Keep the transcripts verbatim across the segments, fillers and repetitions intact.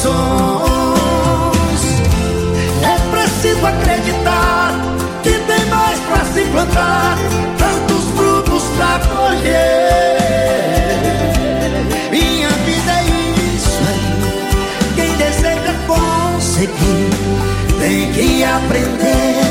corações. É preciso acreditar que tem mais pra se plantar, tantos frutos pra colher. Minha vida é isso aí, quem deseja conseguir tem que aprender.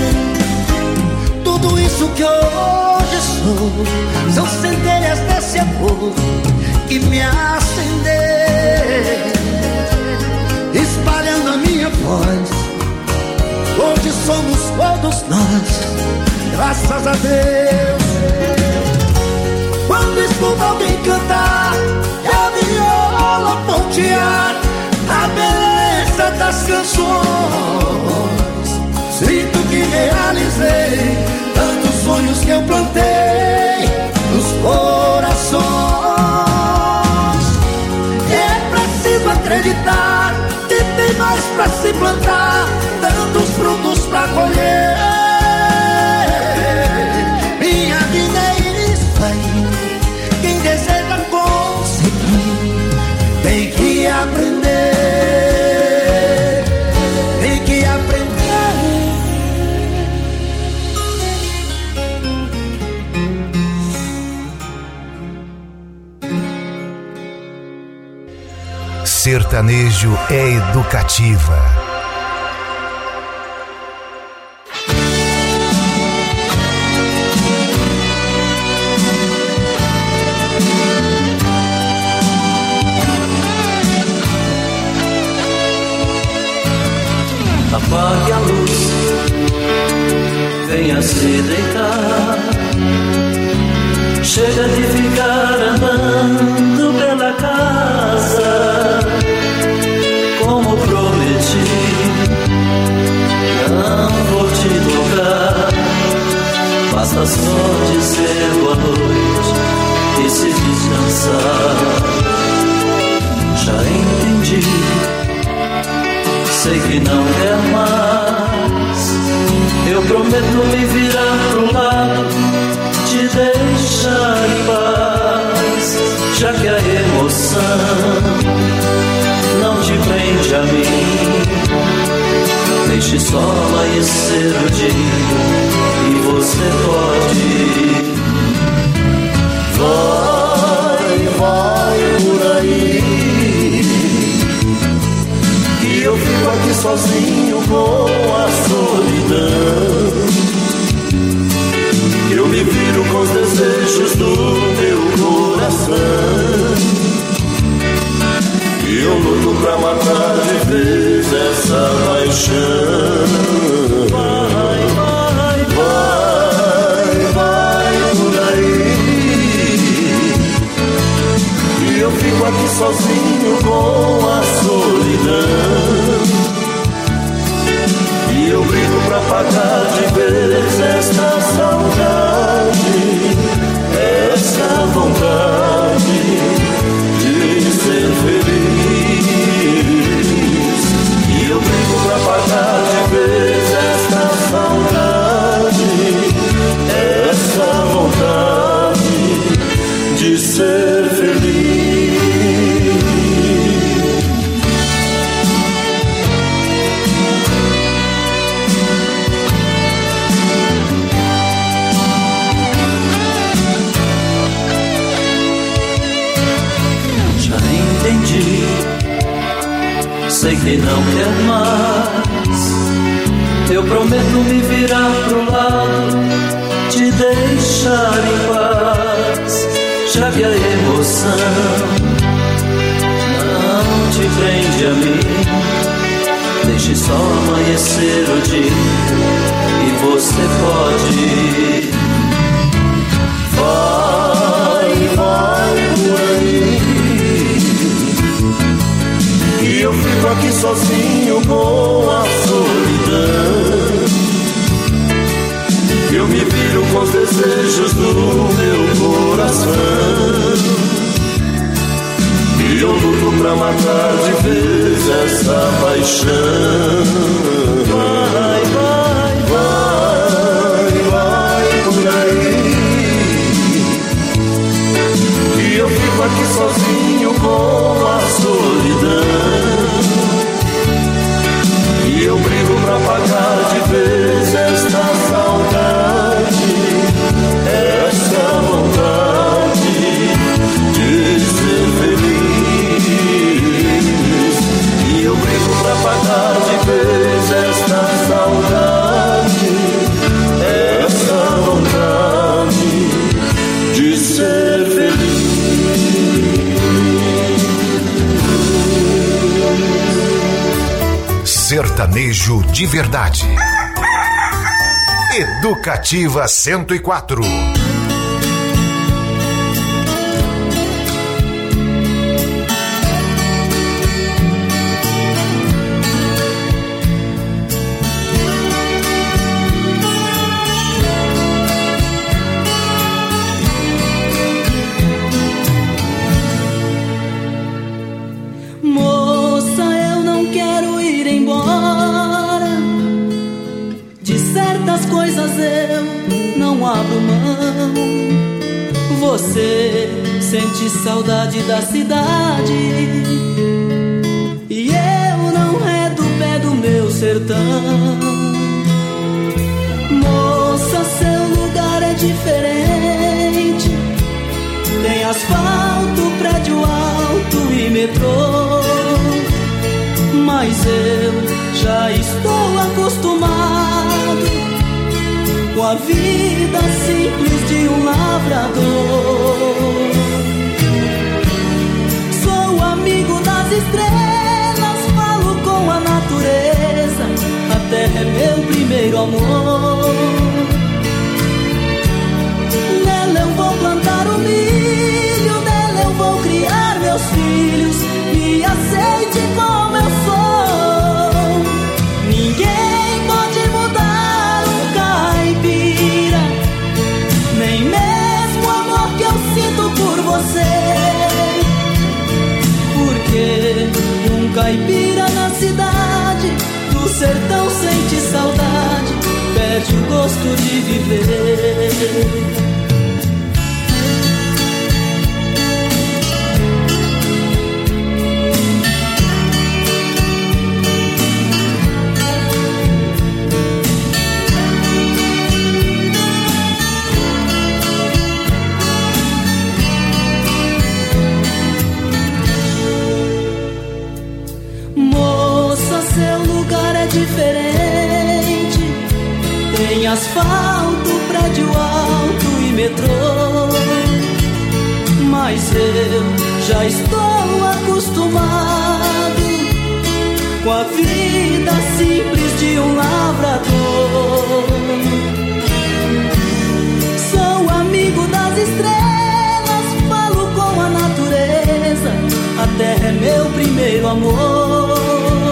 Tudo isso que hoje sou são centelhas desse amor que me acender, espalhando a minha voz. Hoje somos todos nós, graças a Deus. Quando escuto alguém cantar e a viola pontear a beleza das canções, sinto que realizei tantos sonhos que eu plantei nos corações. É preciso acreditar que tem mais pra se plantar, tantos frutos pra colher. Minha vida é isso aí, quem deseja conseguir tem que aprender, tem que aprender. Sertanejo é educativa. Apague a luz, venha se deitar. Chega de ficar andando pela casa, como prometi. Não vou te tocar, basta só dizer boa noite e se descansar. Já entendi, sei que não quer mais. Eu prometo me virar pro lado, te deixar em paz. Já que a emoção não te prende a mim, deixe só amanhecer o dia e você pode. Vai, vai por aí, eu fico aqui sozinho com a solidão. Eu me viro com os desejos do meu coração. E eu luto pra matar de vez essa paixão. Vai, vai, vai, vai por aí. E eu fico aqui sozinho com a solidão. E eu brigo pra pagar de vez esta saudade, essa vontade de ser feliz. E eu brigo pra pagar de vez esta saudade, essa vontade de ser feliz. Sei que não quer mais. Eu prometo me virar pro lado, te deixar em paz. Já que a emoção não te prende a mim, deixe só amanhecer o dia e você pode. Vai, vai por aí. E eu fico aqui sozinho com a solidão. Eu me viro com os desejos do meu coração. E eu luto pra matar de vez essa paixão. Vai, vai, vai, vai por aí. E eu fico aqui sozinho com a solidão. sertanejo de verdade. Educativa cento e quatro. Você sente saudade da cidade e eu não é do pé do meu sertão. Moça, seu lugar é diferente. Tem asfalto, prédio alto e metrô. Mas eu já estou acostumado com a vida simples de um lavrador. Sou amigo das estrelas, falo com a natureza. A terra é meu primeiro amor. Nela eu vou plantar o milho, nela eu vou criar meus filhos. Me aceite como eu sou. Ninguém pode mudar um caipira, nem mesmo o amor que eu sinto por você. Porque um caipira na cidade do sertão sente saudade, perde o gosto de viver. Diferente, tem asfalto, prédio alto e metrô. Mas eu já estou acostumado com a vida simples de um lavrador. Sou amigo das estrelas, falo com a natureza. A terra é meu primeiro amor.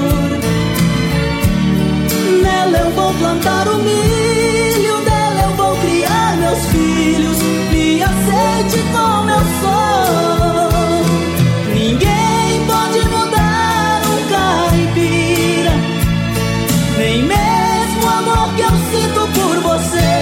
Nela eu vou plantar o milho, dela eu vou criar meus filhos. Me aceite como eu sou. Ninguém pode mudar um caipira, nem mesmo o amor que eu sinto por você.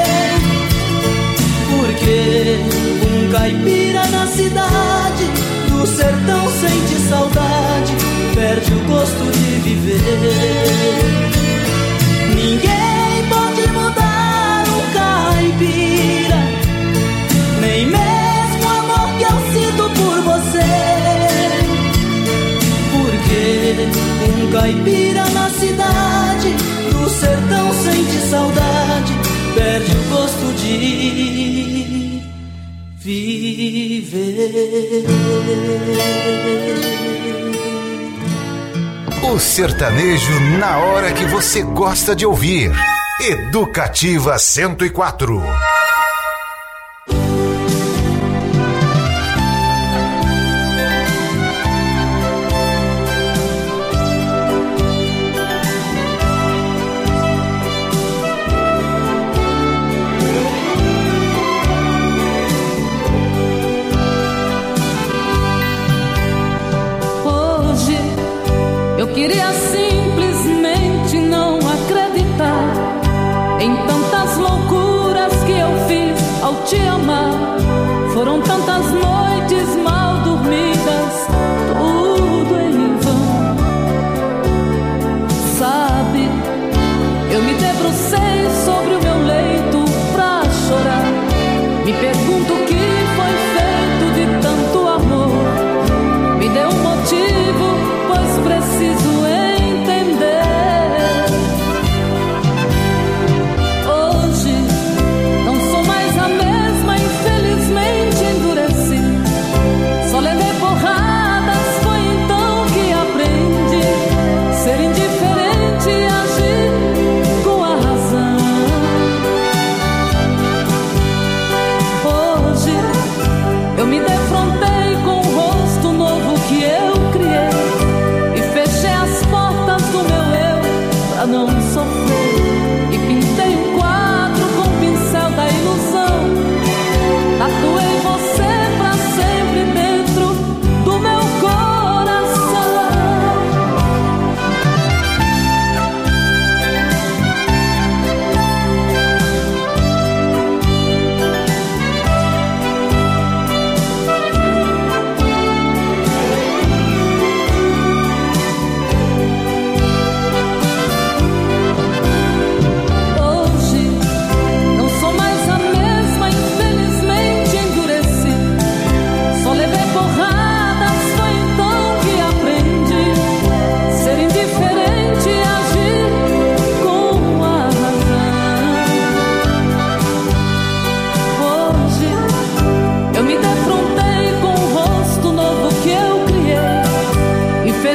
Porque um caipira na cidade do sertão sente saudade, perde o gosto de viver. Ninguém pode mudar um caipira, nem mesmo o amor que eu sinto por você. Porque um caipira na cidade do sertão sente saudade, perde o gosto de viver. O sertanejo na hora que você gosta de ouvir. Educativa cento e quatro. Queria simplesmente não acreditar em tantas loucuras que eu fiz ao te amar. Foram tantas noites mal dormidas, tudo em vão. Sabe, eu me debrucei sobre o meu leito pra chorar. Me pergunto o que foi feito de tanto amor. Me deu um motivo, pois preciso entender. Hoje não sou mais a mesma, infelizmente endureci.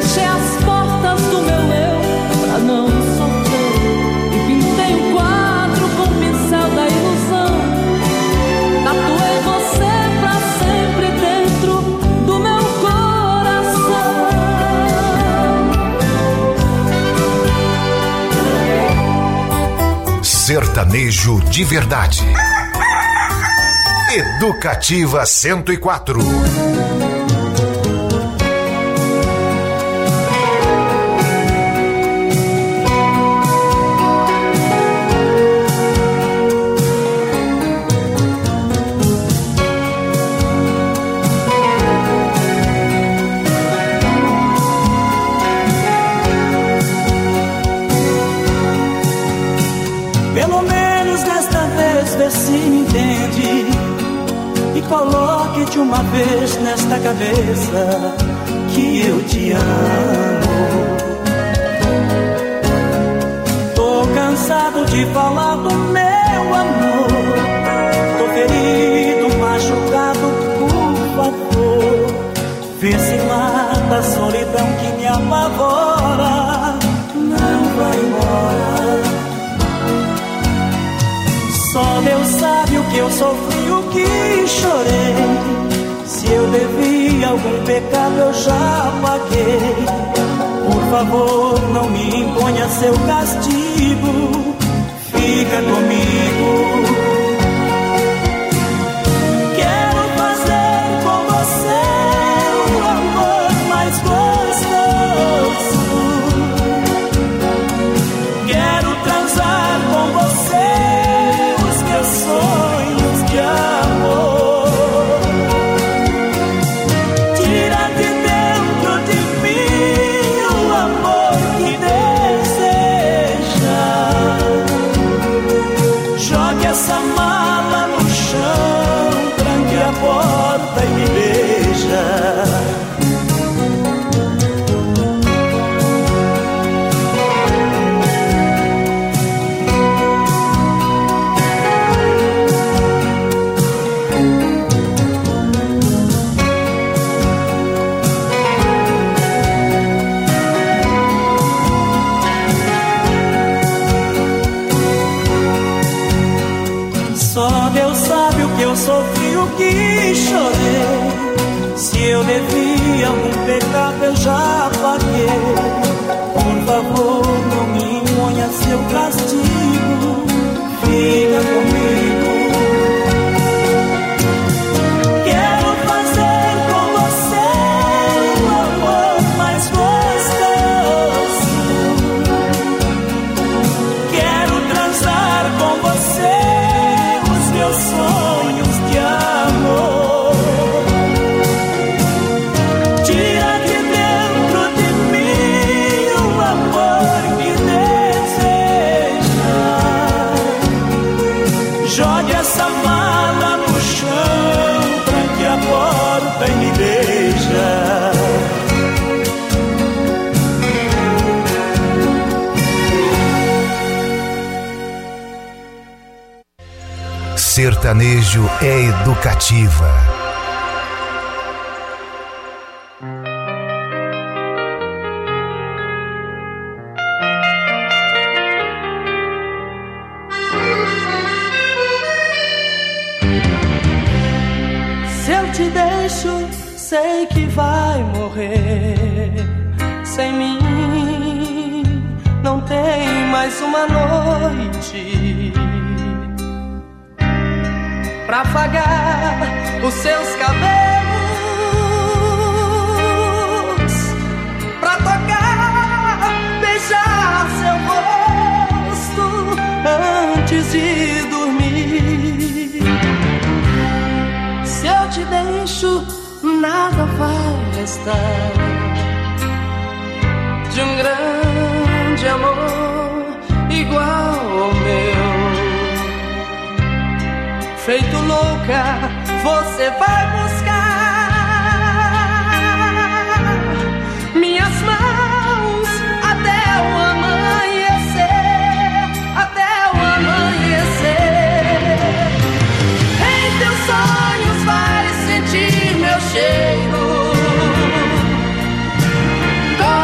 Fechei as portas do meu eu pra não sofrer e pintei um quadro com o pincel da ilusão. Tatuei você pra sempre dentro do meu coração. Sertanejo de verdade. Educativa cento e quatro. Pelo menos desta vez vê se me entende e coloque de uma vez nesta cabeça que eu te amo. Tô cansado de falar do meu amor, tô ferido, machucado, por favor, vê se mata a solidão que me apavora. Não vai embora. Só Deus sabe o que eu sofri, o que chorei. Se eu devi algum pecado eu já paguei. Por favor, não me imponha seu castigo, fica comigo. Quero fazer com você o amor mais gostoso. Quero transar com você sonhos de amor. Tira de dentro de mim o amor que deseja. Jogue essa mala no chão, tranque a porta e me beija. Eu sofri o que chorei. Se eu devi algum pecado eu já paguei. Por favor, não me imponha seu castigo, fica comigo. Quero fazer com você o amor mais gostoso. Quero transar com você os meus sonhos de amor. Tira de dentro de mim o amor que deseja. Jogue essa mala no chão, tranque a porta e me beija. Sertanejo é educativa. Se eu te deixo, sei que vai morrer. Sem mim, não tem mais uma noite pra afagar os seus cabelos, pra tocar, beijar seu rosto antes de dormir. Se eu te deixo, nada vai restar de um grande amor igual ao meu. Feito louca, você vai buscar minhas mãos até o amanhecer, até o amanhecer. Em teus sonhos vai sentir meu cheiro.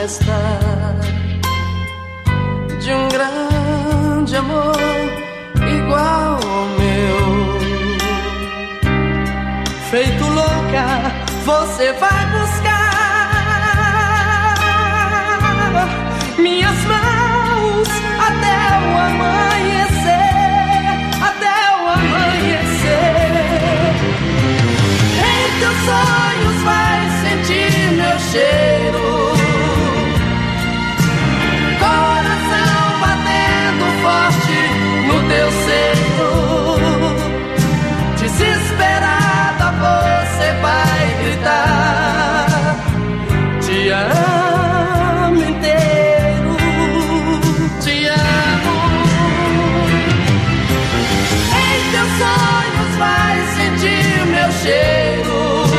restar de um grande amor igual ao meu. Feito louca, você vai buscar minhas mãos até o amanhecer, até o amanhecer. Em teus sonhos vai sentir meu cheiro, coração batendo forte no teu seio. Desesperada você vai gritar, te amo inteiro, te amo. Em teus sonhos vai sentir meu cheiro,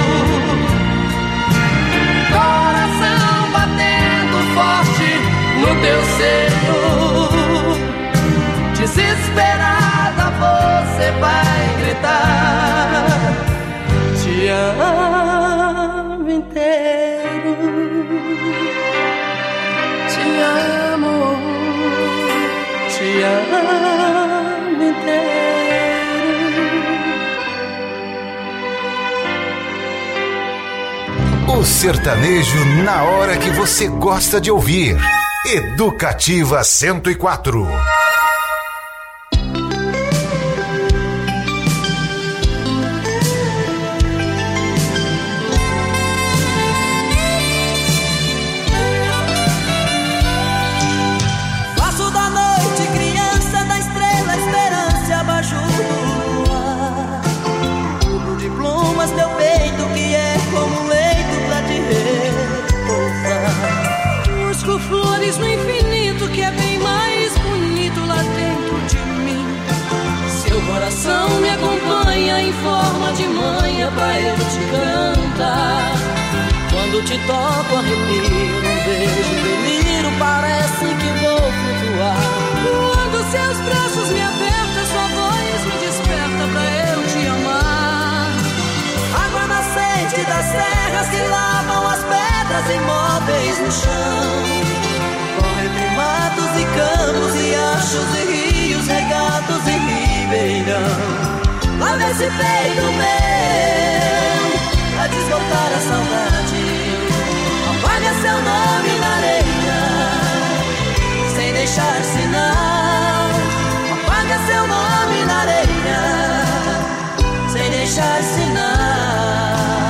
coração batendo forte no teu seio. Desesperada você vai gritar, te amo inteiro, te amo, te amo inteiro. O sertanejo na hora que você gosta de ouvir. Educativa cento e quatro. Faço da noite criança, da estrela esperança abaixo do luar. Tudo de plumas teu peito que é como um leito pra te repousar. Busco flores no infinito que é bem mais bonito lá dentro de mim. Seu coração me acompanha em forma de manha pra eu te cantar. Quando te toco arrepio, um beijo, delírio, parece que vou flutuar. Quando seus braços me apertam, sua voz me desperta pra eu te amar. Água nascente das terras que lavam as pedras imóveis no chão. Corre entre matos e campos, riachos e rios regados em ribeirão. Lava esse peito meu pra desbotar a saudade. Apaga seu nome na areia sem deixar sinal. Apaga seu nome na areia sem deixar sinal.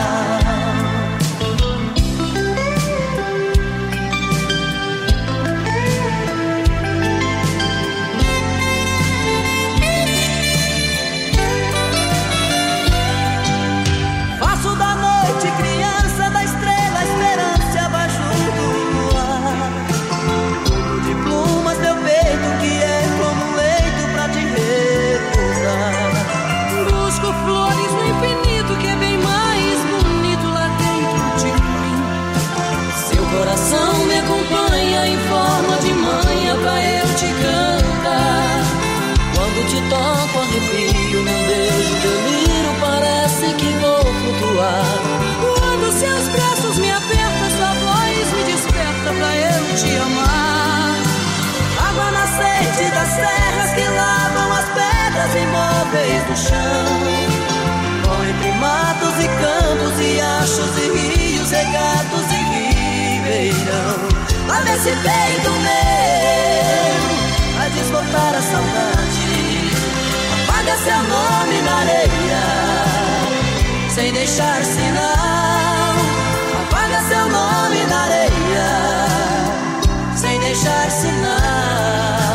Flores no infinito que é bem mais bonito lá dentro de mim. Seu coração me acompanha em forma de manha pra eu te cantar. Quando te toco arrepio, num beijo delírio, parece que vou flutuar. Quando seus braços me apertam, sua voz me desperta pra eu te amar. Água nascente das terras que lavam as pedras imóveis do chão. Corre entre matos e campos, riachos e rios regados em ribeirão. Lava esse peito meu a desbotar a saudade. Apaga seu nome na areia sem deixar sinal. Apaga seu nome na areia sem deixar sinal.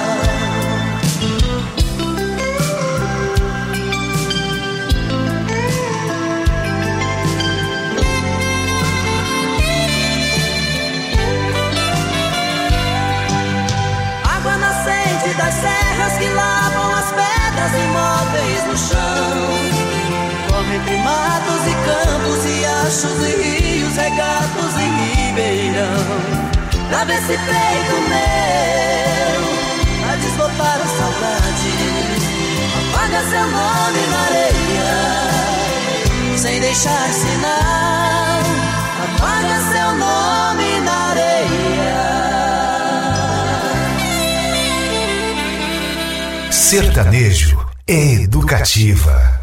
Das serras que lavam as pedras imóveis no chão. Corre entre matos e campos, riachos e rios regados em ribeirão. Lava esse peito meu a desbotar a saudade. Apaga seu nome na areia sem deixar sinal. Apaga seu nome na areia Sertanejo é Educativa.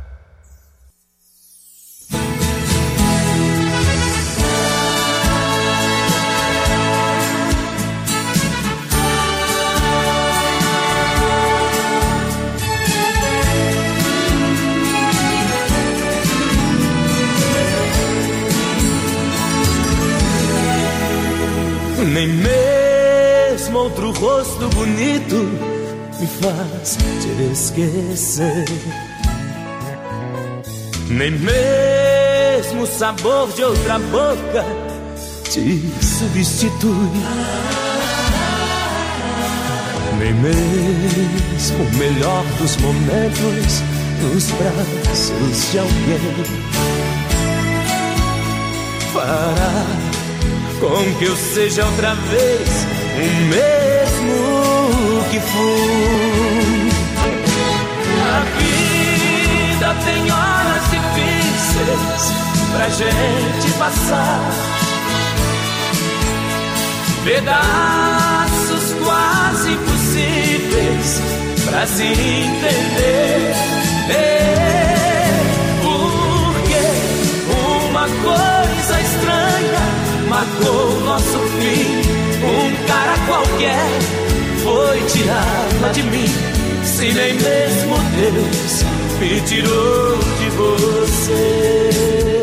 Nem mesmo outro rosto bonito me faz te esquecer. Nem mesmo o sabor de outra boca te substitui. Nem mesmo o melhor dos momentos nos braços de alguém fará com que eu seja outra vez o mesmo que fui. A vida tem horas difíceis pra gente passar, pedaços quase impossíveis pra se entender. É porque uma coisa estranha marcou nosso fim. Um cara qualquer foi tirá-la de mim. Se nem mesmo Deus me tirou de você.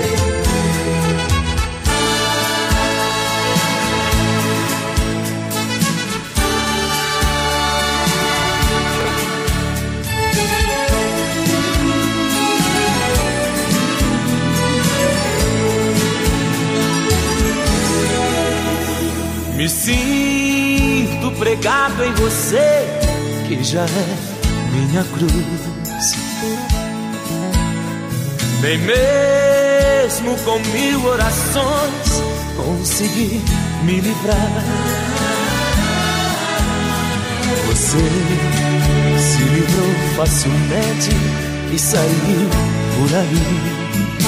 Me sinto pregado em você, que já é minha cruz. Nem mesmo com mil orações consegui me livrar. Você se livrou facilmente e saiu por aí.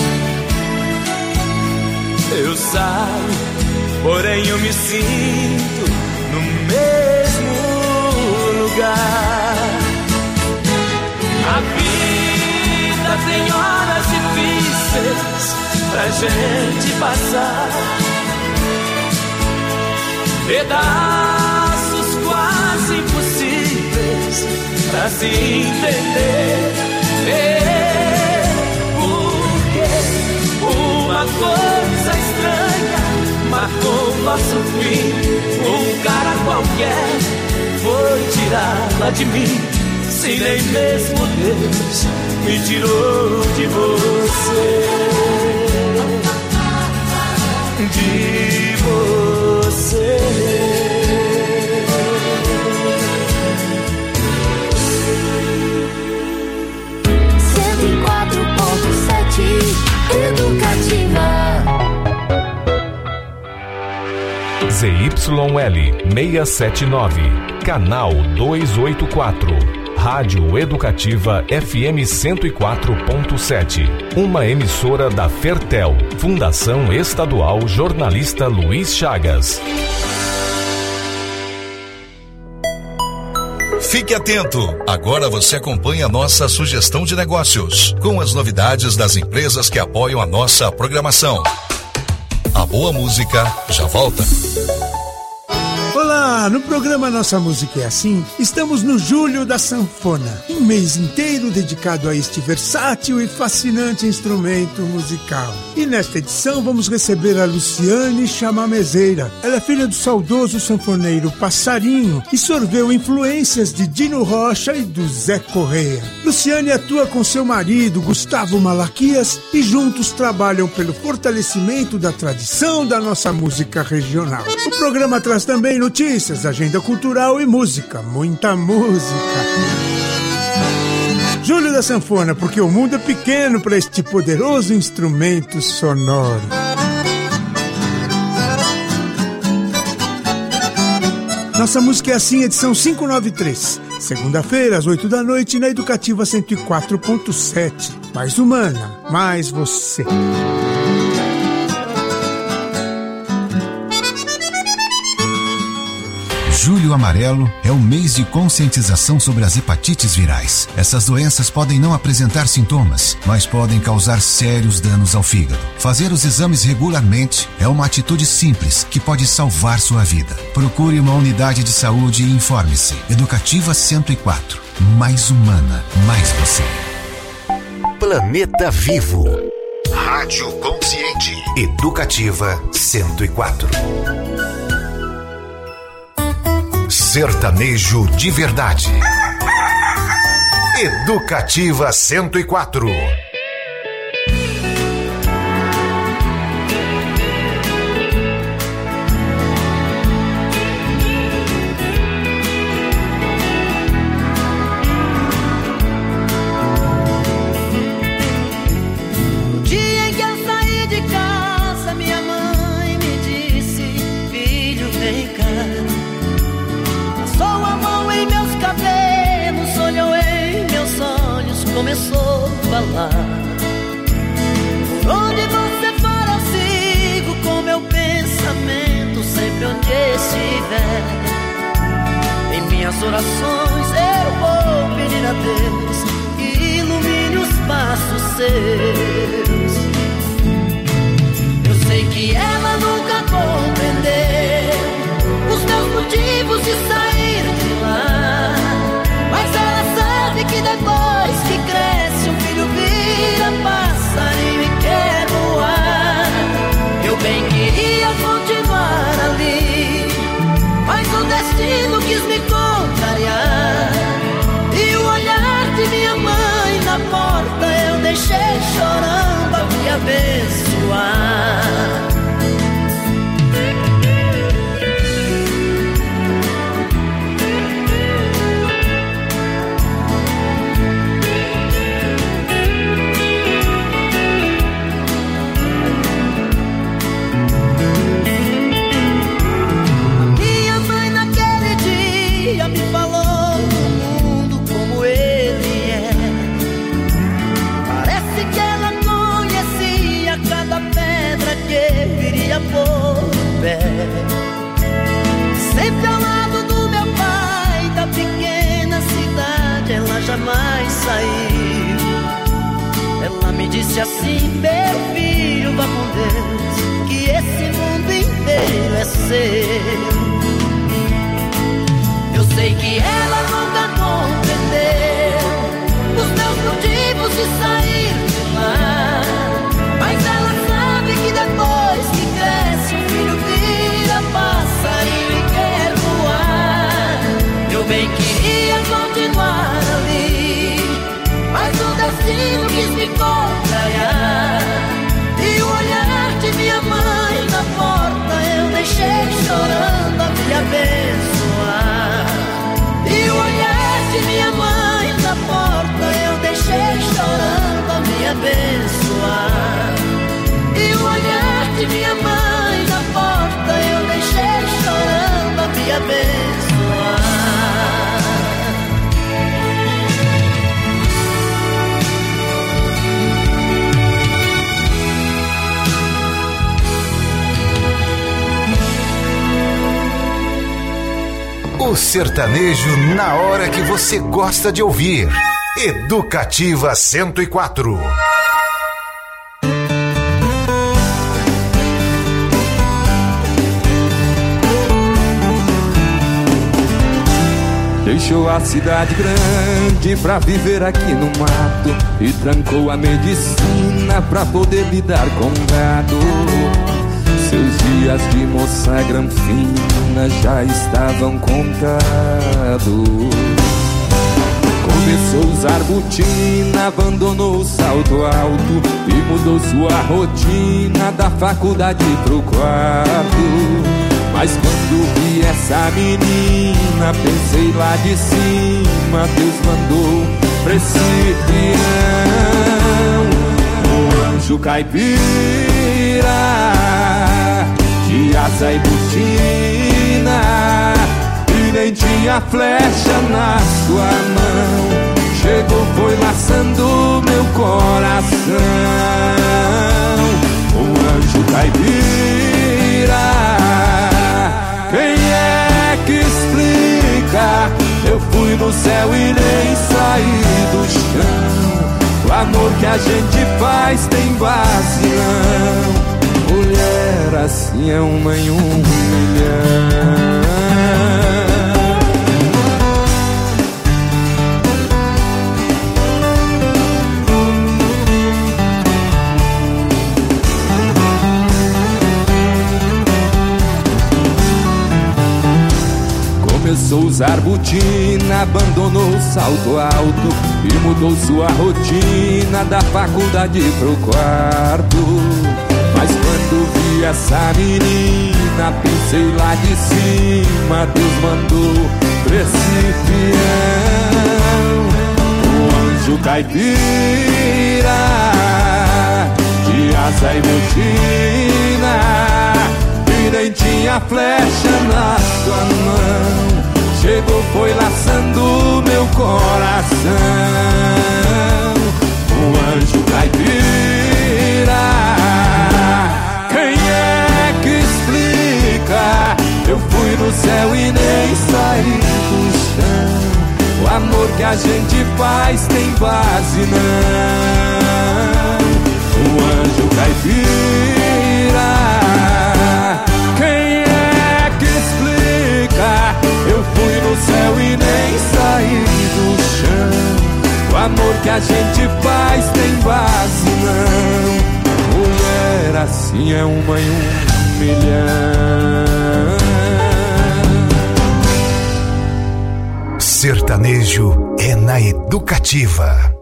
Eu saio, porém eu me sinto no mesmo lugar. A vida tem horas difíceis pra gente passar, pedaços quase impossíveis pra se entender. É porque uma coisa estranha marcou nosso fim. Um cara qualquer foi tirá-la de mim. Se nem mesmo Deus me tirou de você. De você. cento e quatro ponto sete Educativa. Z Y L seiscentos e setenta e nove, canal duzentos e oitenta e quatro, Rádio Educativa F M cento e quatro ponto sete, uma emissora da Fertel, Fundação Estadual Jornalista Luiz Chagas. Fique atento! Agora você acompanha a nossa sugestão de negócios, com as novidades das empresas que apoiam a nossa programação. A boa música já volta. Olá, no programa Nossa Música é Assim, estamos no Julho da Sanfona, um mês inteiro dedicado a este versátil e fascinante instrumento musical. E nesta edição vamos receber a Luciane Chamamezeira. Ela é filha do saudoso sanfoneiro Passarinho e sorveu influências de Dino Rocha e do Zé Correia. Luciane atua com seu marido, Gustavo Malaquias, e juntos trabalham pelo fortalecimento da tradição da nossa música regional. O programa traz também notícias, agenda cultural e música, muita música. Julho da Sanfona, porque o mundo é pequeno para este poderoso instrumento sonoro. Nossa Música é Assim, edição quinhentos e noventa e três. Segunda-feira, às oito da noite, na Educativa cento e quatro ponto sete. Mais humana, mais você. Julho Amarelo é o mês de conscientização sobre as hepatites virais. Essas doenças podem não apresentar sintomas, mas podem causar sérios danos ao fígado. Fazer os exames regularmente é uma atitude simples que pode salvar sua vida. Procure uma unidade de saúde e informe-se. Educativa cento e quatro. Mais humana, mais você. Planeta Vivo. Rádio Consciente. Educativa cento e quatro. Sertanejo de verdade. Educativa cento e quatro. Começou a falar. Por onde você for eu sigo com meu pensamento, sempre onde estiver. Em minhas orações eu vou pedir a Deus que ilumine os passos seus. Eu sei que ela nunca compreendeu os meus motivos de sair de lá, mas ela sabe que depois que cresce um filho vira passarinho e quer voar. Eu bem queria continuar ali, mas o destino quis me contrariar. E o olhar de minha mãe na porta eu deixei chorando a me abençoar. Sempre ao lado do meu pai, da pequena cidade, ela jamais saiu. Ela me disse assim: meu filho, vá com Deus, que esse mundo inteiro é seu. Eu sei que ela nunca compreendeu os meus motivos de sair de lá, mas ela sabe que depois que cresce um filho vira passarinho e quer voar. Eu bem queria continuar ali, mas o destino quis me contrariar. E o olhar de minha mãe na porta eu deixei chorando a me abençoar. E o olhar de minha mãe na porta eu deixei chorando a me abençoar. E o olhar de minha mãe na porta eu deixei chorando a me abençoar. O sertanejo na hora que você gosta de ouvir. Educativa cento e quatro. Deixou a cidade grande pra viver aqui no mato e trancou a medicina pra poder lidar com o gado. Seus dias de moça granfina já estavam contados. Começou a usar botina, abandonou o salto alto e mudou sua rotina da faculdade pro quarto. Mas quando vi essa menina, pensei lá de cima, Deus mandou pra esse peão um anjo caipira, de asa e botina, e nem tinha flecha na sua mão. Chegou, foi laçando meu coração. Um anjo caipira, quem é que explica fui no céu e nem saí do chão. O amor que a gente faz tem base não. Mulher assim é uma em um milhão. Começou a usar botina, abandonou o salto alto e mudou sua rotina da faculdade pro quarto. Mas quando vi essa menina, pensei lá de cima, Deus mandou pra esse peão o anjo caipira, de asa e botina, e nem tinha flecha na sua mão. Chegou, foi laçando meu coração. O anjo caipira, quem é que explica? Eu fui no céu e nem saí do chão. O amor que a gente faz tem base não. O anjo caipira, quem é que explica? Eu fui no céu e nem saí do chão. O amor que a gente faz tem base não. Mulher assim é uma em um milhão. Sertanejo é na Educativa.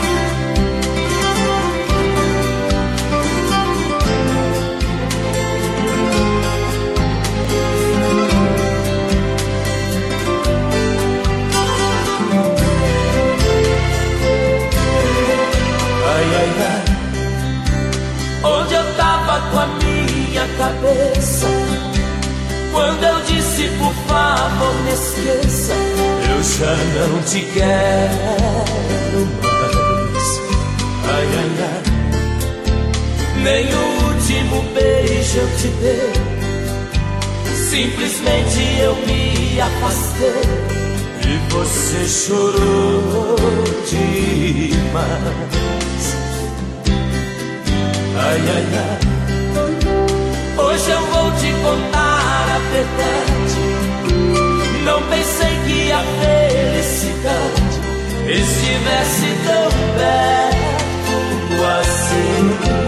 Com a minha cabeça, quando eu disse por favor me esqueça, eu já não te quero mais. Ai, ai, ai, nem o último beijo eu te dei, simplesmente eu me afastei e você chorou demais. Ai, ai, ai, hoje eu vou te contar a verdade. Não pensei que a felicidade estivesse tão perto assim.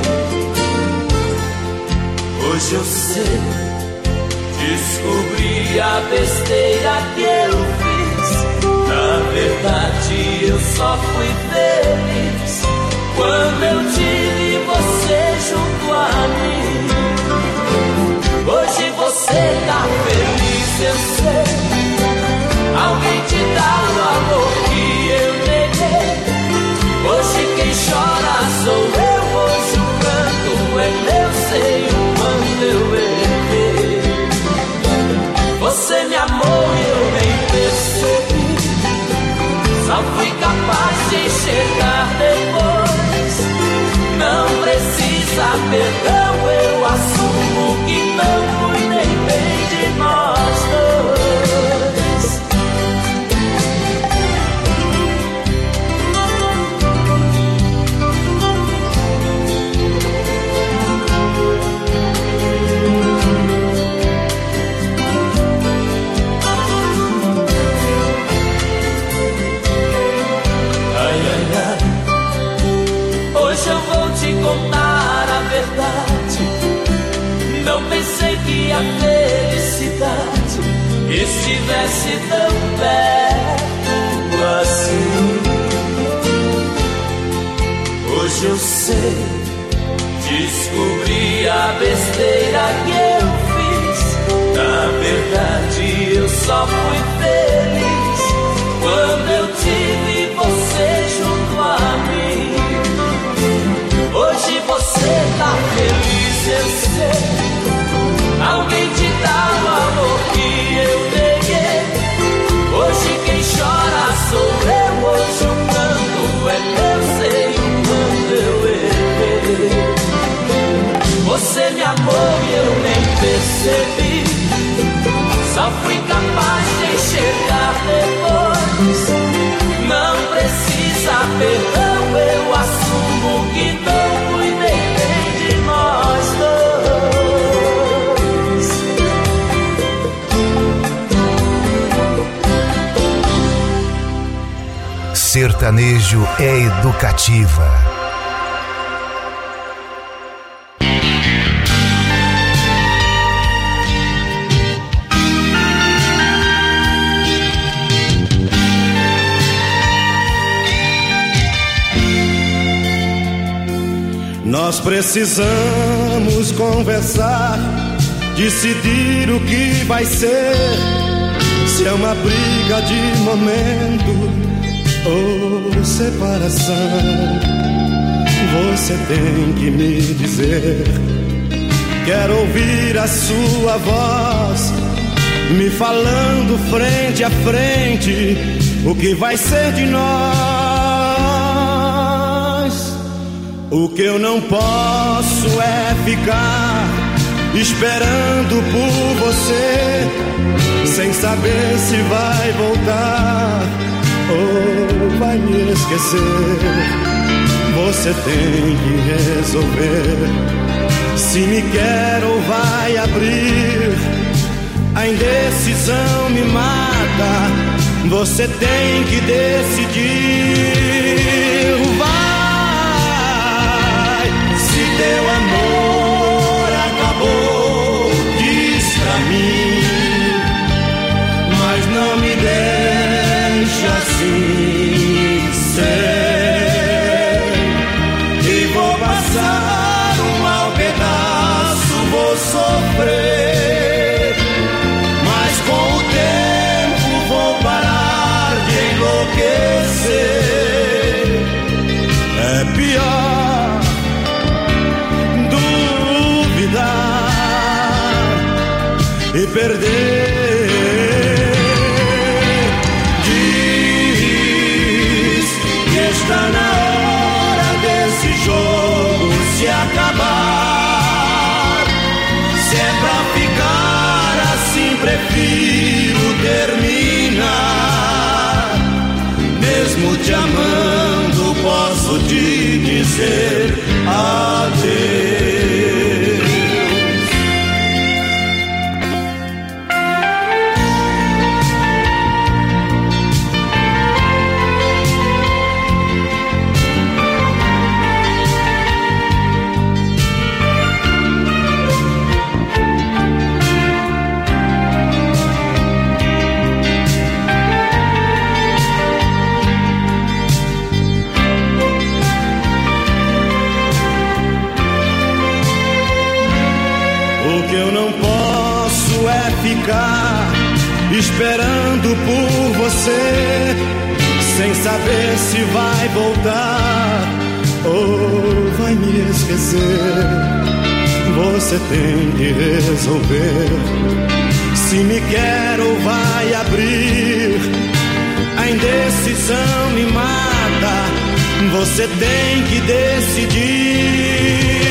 Hoje eu sei, descobri a besteira que eu fiz. Na verdade eu só fui feliz quando eu tive você junto a mim. Hoje você tá feliz, eu sei. Alguém te dá o amor que eu neguei. Hoje quem chora sou eu. Hoje o canto é meu, sei o quanto eu errei. Você me amou e eu nem percebi. Só fui capaz de enxergar depois. Não precisa perdão, eu assumo que não cuidei bem de nós dois. Ai, ai, ai, hoje eu vou te contar a verdade. Não pensei que a felicidade estivesse tão perto assim. Hoje eu sei, descobri a besteira que eu fiz. Na verdade eu só fui feliz quando eu tive você junto a mim. Hoje você tá feliz, eu sei. Alguém te dá o amor que eu neguei. Hoje quem chora sou eu. Hoje o canto é meu, sei o quanto eu errei. Você me amou e eu nem percebi. Só fui capaz de sertanejo é educativa. Nós precisamos conversar, decidir o que vai ser, se é uma briga de momento ou separação. Você tem que me dizer. Quero ouvir a sua voz me falando frente a frente o que vai ser de nós. O que eu não posso é ficar esperando por você, sem saber se vai voltar ou vai me esquecer. Você tem que resolver se me quer ou vai abrir. A indecisão me mata, você tem que decidir. Vai, se teu amor acabou, diz pra mim, mas não me deixa assim ser. E vou passar um mau pedaço, vou sofrer, mas com o tempo vou parar de enlouquecer. É pior duvidar e perder. Diz que está na hora desse jogo se acabar. Se é pra ficar assim, prefiro terminar. Mesmo te amando, posso te dizer adeus. O que eu não posso é ficar esperando por você, sem saber se vai voltar ou vai me esquecer. Você tem que resolver se me quer ou vai abrir. A indecisão me mata, você tem que decidir.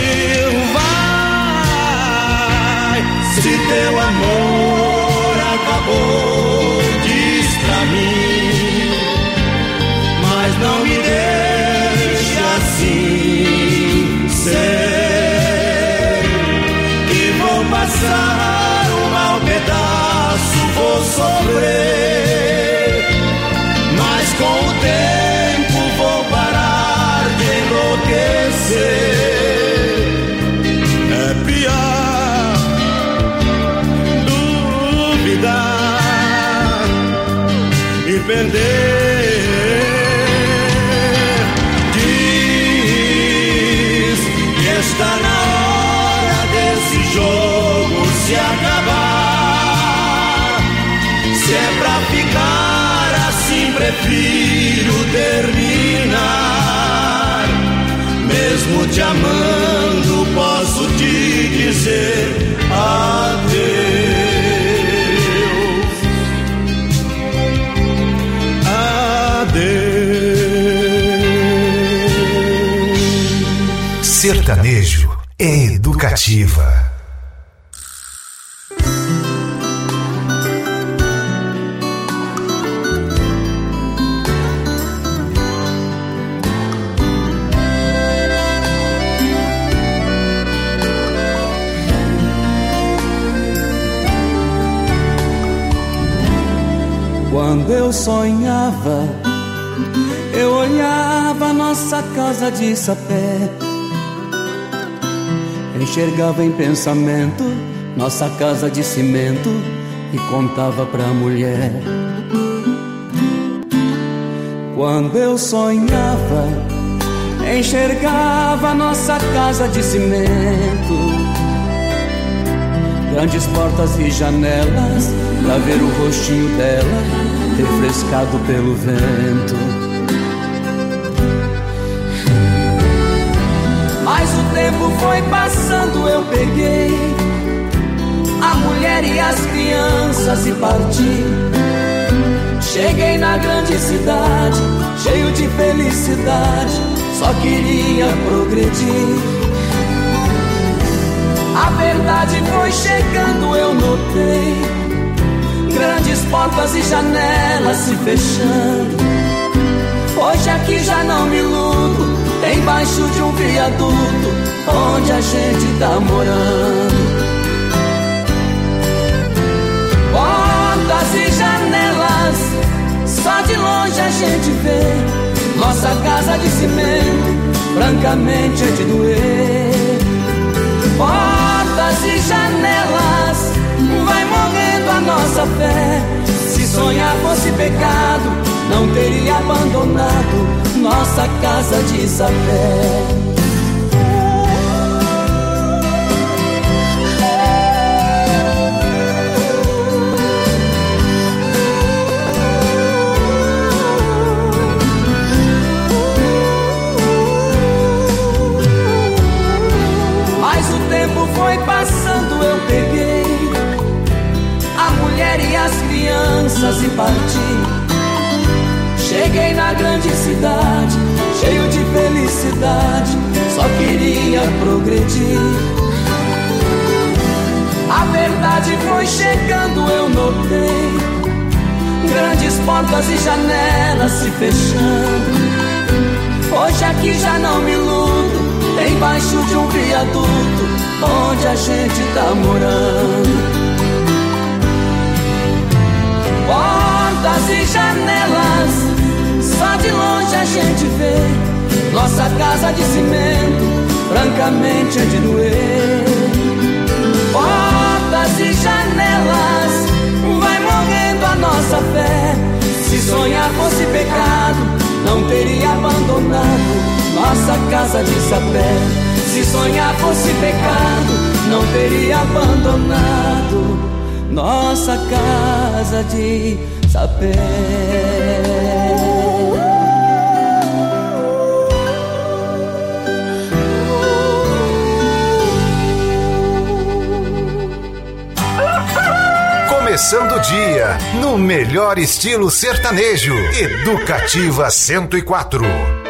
Se teu amor acabou, diz pra mim, mas não me deixe assim ser. Que vou passar um mau pedaço, vou sofrer, mas com o tempo vou parar de enlouquecer. É pior e perder. Diz que está na hora desse jogo se acabar. Se é pra ficar assim, prefiro terminar. Mesmo te amando, posso te dizer adeus. Sertanejo é educativa. Quando eu sonhava eu olhava nossa casa de sapé, enxergava em pensamento nossa casa de cimento e contava pra mulher. Quando eu sonhava, enxergava nossa casa de cimento, grandes portas e janelas, pra ver o rostinho dela refrescado pelo vento. Mas o tempo foi passando, eu peguei a mulher e as crianças e parti. Cheguei na grande cidade, cheio de felicidade, só queria progredir. A verdade foi chegando, eu notei grandes portas e janelas se fechando. Hoje aqui já não me iludo, embaixo de um viaduto onde a gente tá morando. Portas e janelas, só de longe a gente vê nossa casa de cimento, francamente é de doer. Portas e janelas, vai morrendo a nossa fé. Se sonhar fosse pecado, não teria abandonado nossa casa de sapé. Foi passando, eu peguei a mulher e as crianças e parti. Cheguei na grande cidade, cheio de felicidade, só queria progredir. A verdade foi chegando, eu notei grandes portas e janelas se fechando. Hoje aqui já não me iludo, embaixo de um viaduto onde a gente tá morando. Portas e janelas, só de longe a gente vê nossa casa de cimento, francamente é de doer. Portas e janelas, vai morrendo a nossa fé. Se sonhar fosse pecado, não teria abandonado nossa casa de sapé. Se sonhar fosse pecado, não teria abandonado nossa casa de sapé. Começando o dia no melhor estilo sertanejo. Educativa cento e quatro.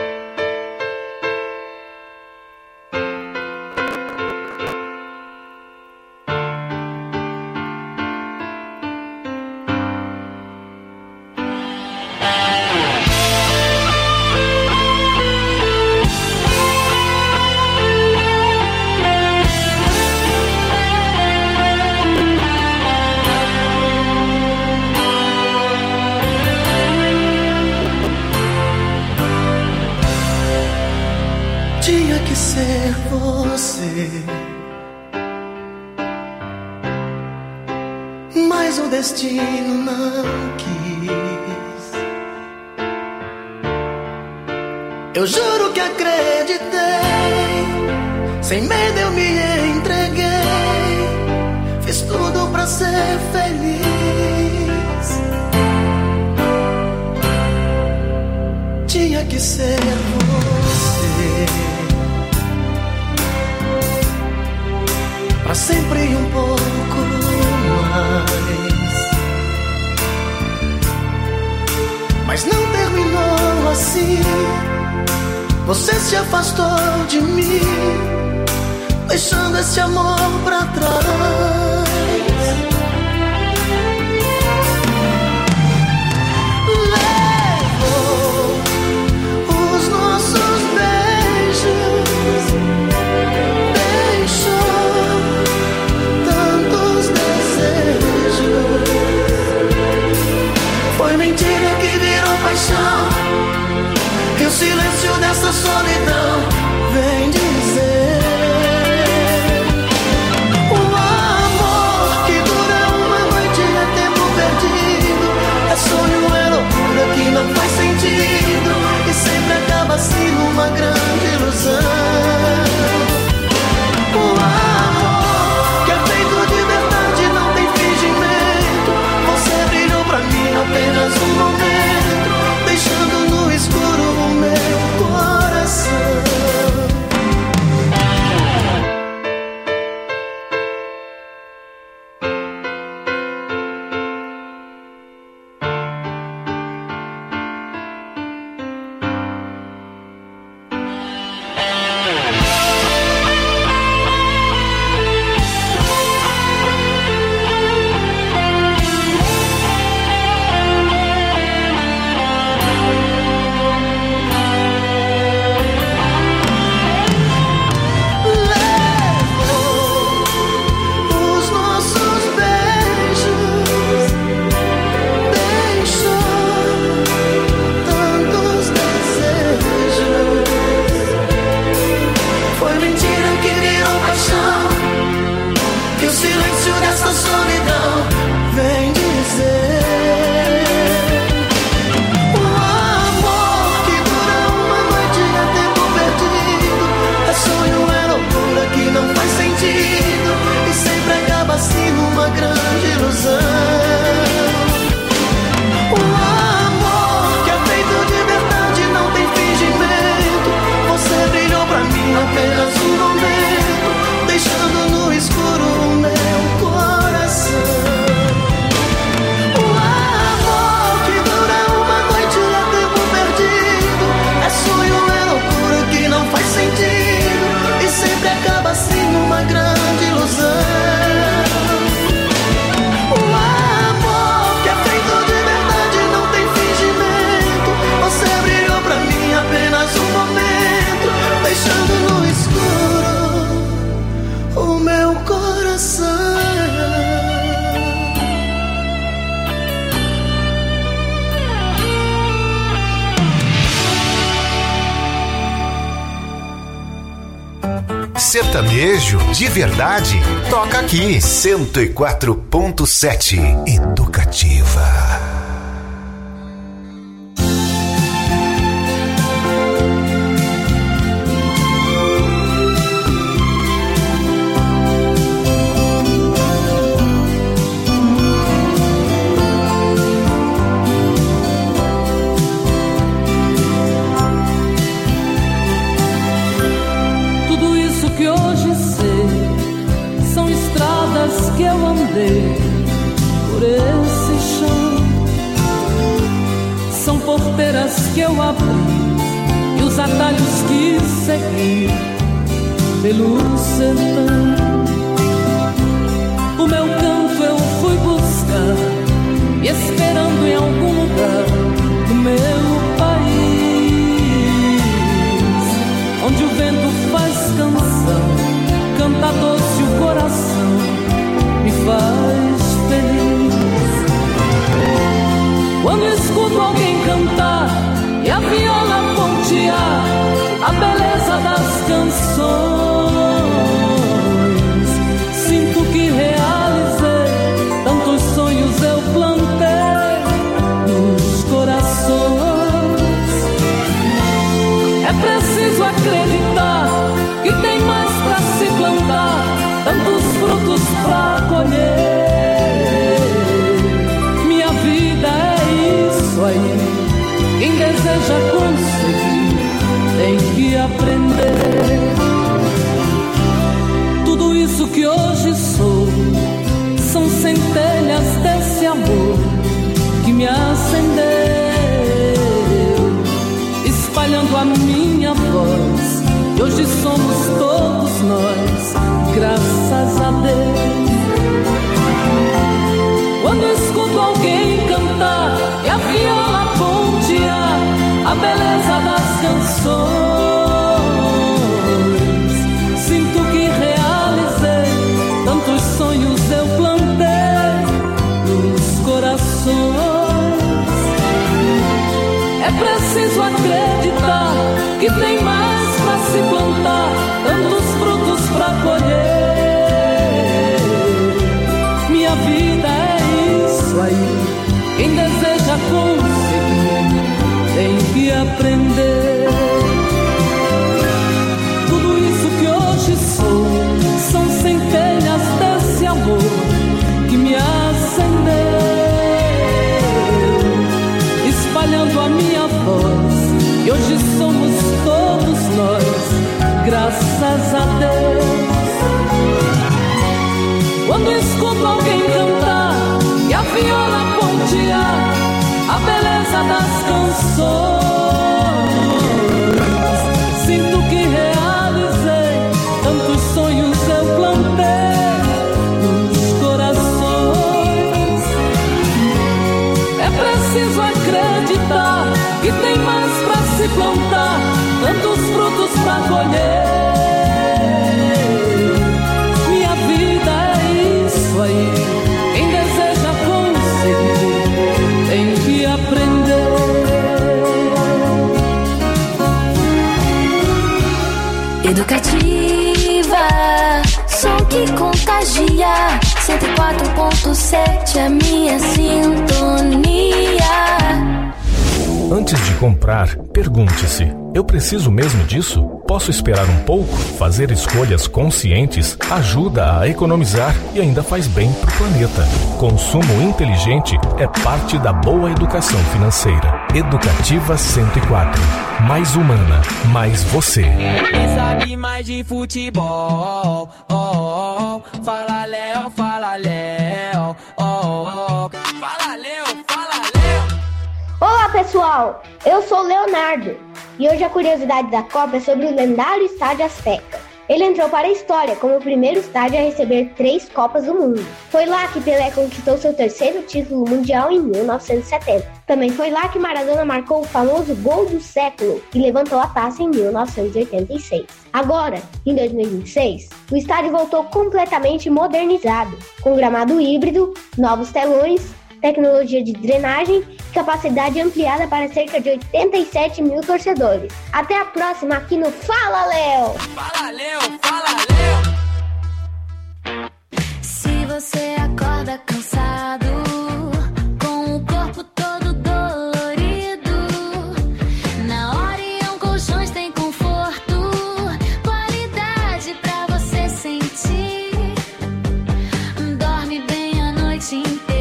Eu juro que acreditei, sem medo eu me entreguei, fiz tudo pra ser feliz. Tinha que ser você, pra sempre um pouco mais. Mas não terminou assim. Você se afastou de mim, deixando esse amor pra trás. Levou os nossos beijos, deixou tantos desejos. Foi mentira que virou paixão. silêncio dessa solidão vem dizer: o amor que dura uma noite é tempo perdido, é sonho, é loucura que não faz sentido e sempre acaba assim numa grande ilusão. O amor que é feito de verdade não tem fingimento, você brilhou pra mim apenas um momento, deixando no escuro o meu coração. Sertanejo de verdade, toca aqui. cento e quatro ponto sete Educativa. Por esse chão são porteiras que eu abri e os atalhos que segui pelo sertão. O meu canto eu fui buscar e esperando em algum lugar do meu país, onde o vento faz canção, canta doce o coração, me faz feliz. Quando escuto alguém cantar e a viola pontear a beleza das canções, sinto que realizei tantos sonhos eu plantei nos corações. É preciso acreditar que tem mais pra se plantar, tantos frutos pra colher. Minha vida é isso aí, quem deseja conseguir tem que aprender. Tudo isso que hoje sou são centelhas desse amor que me acendeu, espalhando a minha voz. E hoje somos todos nós, graças a Deus. Quando escuto alguém cantar e a viola pontear a beleza das canções, sinto que realizei tantos sonhos eu plantei nos corações. É preciso acreditar que tem mais pra se plantar, tantos frutos pra colher. Minha vida é isso aí. Quem deseja conseguir tem que aprender. Tudo isso que hoje sou são centelhas desse amor que me acendeu, espalhando a minha voz. E hoje somos todos nós, graças a Deus. Quando escuto alguém cantar e a viola pontear a beleza das canções, sinto que realizei tantos sonhos eu plantei nos corações. É preciso acreditar que tem mais pra se plantar, tantos frutos pra colher. Minha vida é isso aí. Quem deseja conseguir tem que aprender. Educativa, som que contagia. Cento e quatro ponto sete, a minha sintonia. Antes de comprar, pergunte-se: eu preciso mesmo disso? Posso esperar um pouco? Fazer escolhas conscientes ajuda a economizar e ainda faz bem para o planeta. Consumo inteligente é parte da boa educação financeira. Educativa cento e quatro. Mais humana, mais você. Quem sabe mais de futebol? Oh, oh, oh. Fala Léo, fala Léo. Oh, oh, oh. Fala Léo, fala Léo. Olá pessoal, eu sou o Leonardo e hoje a curiosidade da Copa é sobre o lendário Estádio Azteca. Ele entrou para a história como o primeiro estádio a receber três Copas do Mundo. Foi lá que Pelé conquistou seu terceiro título mundial em mil novecentos e setenta. Também foi lá que Maradona marcou o famoso gol do século e levantou a taça em mil novecentos e oitenta e seis. Agora, em dois mil e vinte e seis, o estádio voltou completamente modernizado, com gramado híbrido, novos telões, tecnologia de drenagem e capacidade ampliada para cerca de oitenta e sete mil torcedores. Até a próxima aqui no Fala Léo! Fala Léo, fala Léo! Se você acorda cansado, com o corpo todo dolorido, na Orion Colchões tem conforto, qualidade pra você sentir. Dorme bem a noite inteira.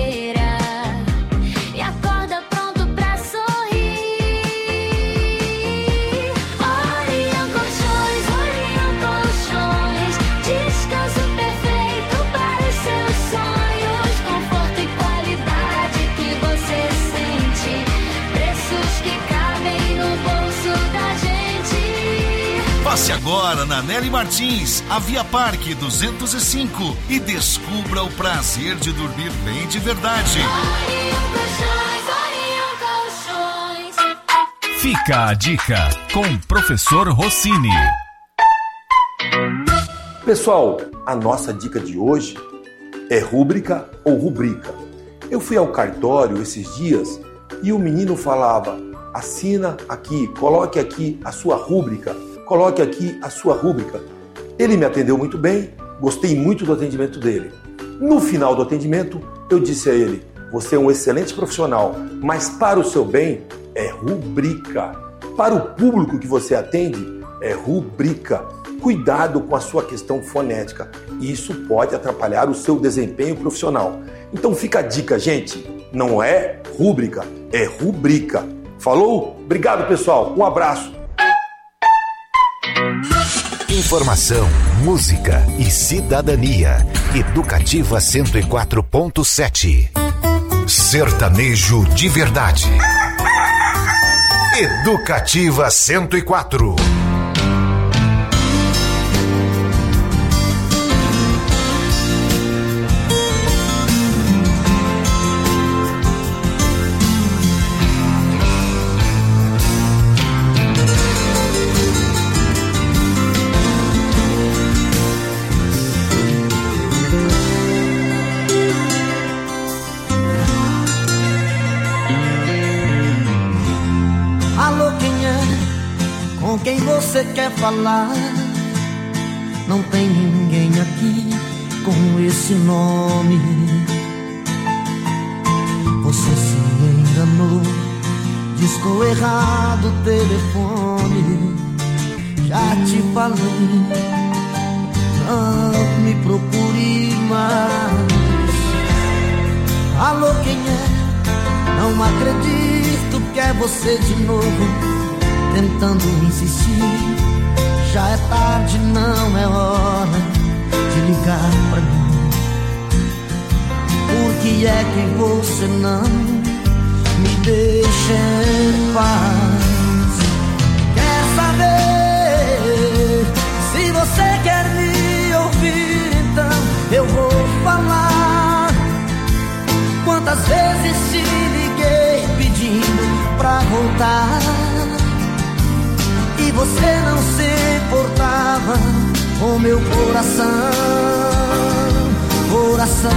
Passe agora na Nelly Martins, a Via Parque duzentos e cinco e descubra o prazer de dormir bem de verdade. Fica a dica com o professor Rossini. Pessoal, a nossa dica de hoje é rúbrica ou rubrica. Eu fui ao cartório esses dias e o menino falava: assina aqui, coloque aqui a sua rúbrica. Coloque aqui a sua rúbrica. Ele me atendeu muito bem, gostei muito do atendimento dele. No final do atendimento, eu disse a ele: você é um excelente profissional, mas para o seu bem é rubrica. Para o público que você atende, é rubrica. Cuidado com a sua questão fonética. Isso pode atrapalhar o seu desempenho profissional. Então fica a dica, gente. Não é rúbrica, é rubrica. Falou? Obrigado, pessoal. Um abraço. Informação, música e cidadania. Educativa cento e quatro ponto sete. Sertanejo de verdade. Educativa cento e quatro. quem você quer falar? Não tem ninguém aqui com esse nome. Você se enganou, discou errado o telefone. Já te falei, não me procure mais. Alô, quem é? Não acredito que é você de novo, tentando insistir. Já é tarde, não é hora de ligar pra mim. Por que é que você não me deixa em paz? Quer saber? Se você quer me ouvir, então eu vou falar. Quantas vezes te liguei pedindo pra voltar e você não se importava com meu coração, coração.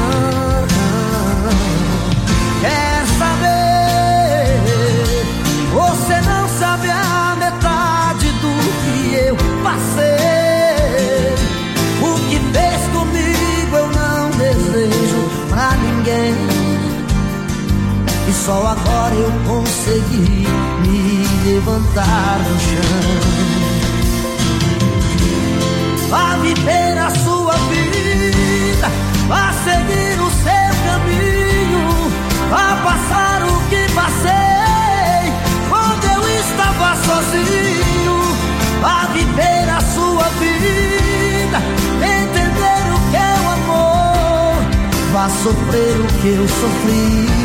Quer saber? Você não sabe a metade do que eu passei. O que fez comigo eu não desejo pra ninguém. E só agora eu consegui me levantar do chão. Vá viver a sua vida, vá seguir o seu caminho, vá passar o que passei quando eu estava sozinho. Vá viver a sua vida, entender o que é o amor, vá sofrer o que eu sofri.